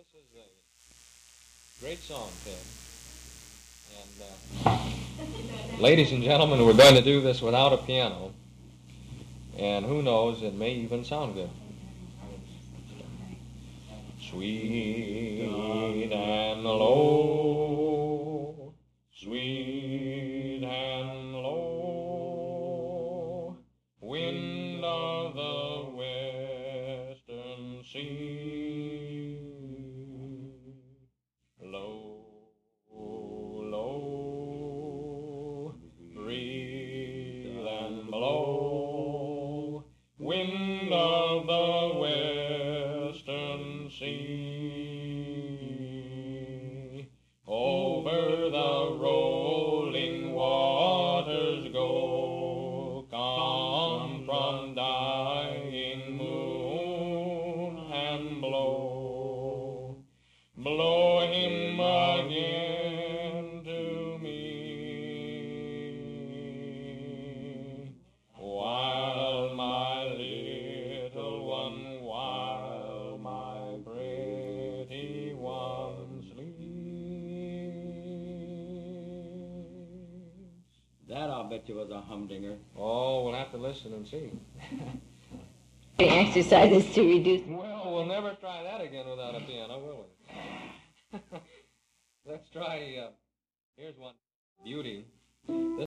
This is a great song, Ted. And ladies and gentlemen, we're going to do this without a piano. And who knows, it may even sound good. Sweet and low, sweet and low, wind of the western sea, low, low, breathe and blow, wind of the western sea, over the rolling waters go, come from dying moon and blow, blow him again to me, while my little one, while my pretty one sleeps. That, I'll bet you, was a humdinger. Oh, we'll have to listen and see. The exercises to reduce. Well, we'll never try that again without a piano, will we? Let's try, here's one. Beauty.